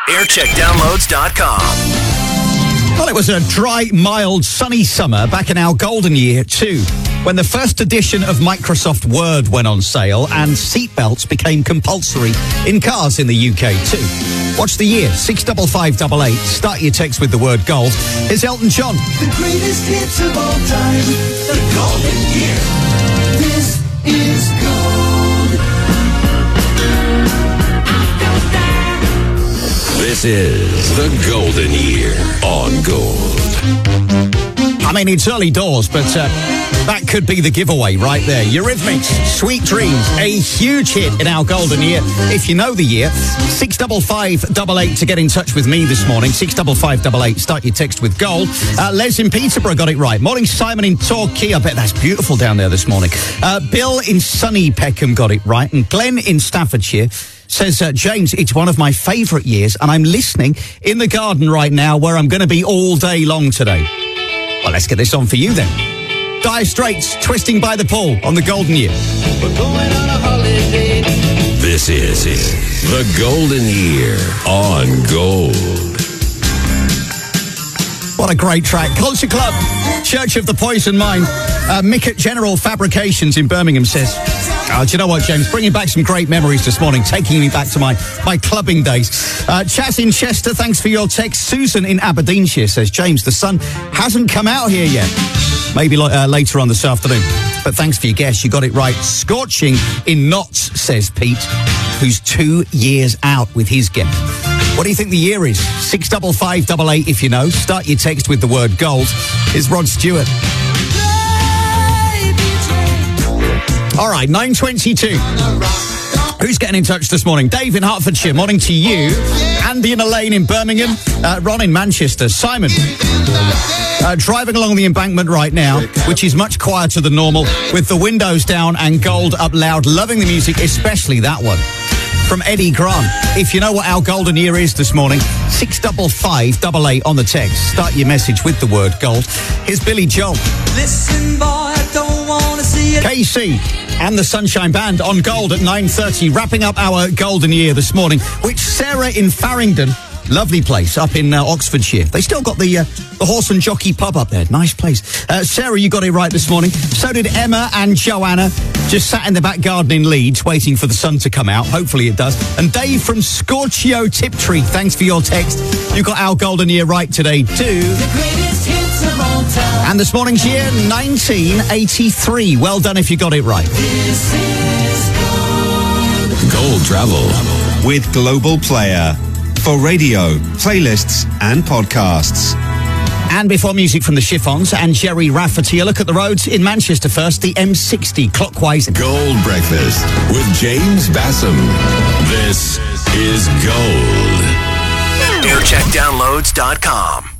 aircheckdownloads.com. Well, it was a dry, mild, sunny summer back in our golden year, too, when the first edition of Microsoft Word went on sale and seatbelts became compulsory in cars in the UK, too. Watch the year, 65588. Start your text with the word gold. Here's Elton John. The greatest hits of all time, the golden year. This is gold. This is the golden year on Gold. I mean, it's early doors, but that could be the giveaway right there. Eurythmics, Sweet Dreams, a huge hit in our golden year. If you know the year, 65588 to get in touch with me this morning. 65588, start your text with gold. Les in Peterborough got it right. Morning, Simon in Torquay. I bet that's beautiful down there this morning. Bill in sunny Peckham got it right. And Glenn in Staffordshire says, James, it's one of my favourite years, and I'm listening in the garden right now where I'm going to be all day long today. Well, let's get this on for you then. Dire Straits, Twisting by the Pool on the golden year. We're going on a holiday. This is the golden year on Gold. What a great track. Culture Club, Church of the Poison Mind. Mick at General Fabrications in Birmingham says, do you know what, James? Bringing back some great memories this morning, taking me back to my clubbing days. Chaz in Chester, thanks for your text. Susan in Aberdeenshire says, James, the sun hasn't come out here yet. Maybe later on this afternoon. But thanks for your guess. You got it right. Scorching in Notts, says Pete, who's 2 years out with his guess. What do you think the year is? 65588 if you know. Start your text with the word gold. Here's Rod Stewart. All right, 9:22. Who's getting in touch this morning? Dave in Hertfordshire, morning to you. Andy and Elaine in Birmingham. Ron in Manchester. Simon, driving along the embankment right now, which is much quieter than normal, with the windows down and gold up loud. Loving the music, especially that one. From Eddie Grant. If you know what our golden year is this morning, 65588 on the text. Start your message with the word gold. Here's Billy Joel. Listen, boy, I don't want to see it. KC and the Sunshine Band on Gold at 9:30, wrapping up our golden year this morning, which Sarah in Farringdon, lovely place up in Oxfordshire. They still got the Horse and Jockey pub up there. Nice place. Sarah, you got it right this morning. So did Emma and Joanna. Just sat in the back garden in Leeds waiting for the sun to come out. Hopefully it does. And Dave from Scorchio Tiptree, thanks for your text. You got our golden year right today too. The greatest hits of all time. And this morning's year, 1983. Well done if you got it right. This is gold. Gold Travel with Global Player for radio, playlists and podcasts. And before music from the Chiffons and Jerry Rafferty, a look at the roads in Manchester first, the M60 clockwise. Gold Breakfast with James Bassam. This is Gold. aircheckdownloads.com.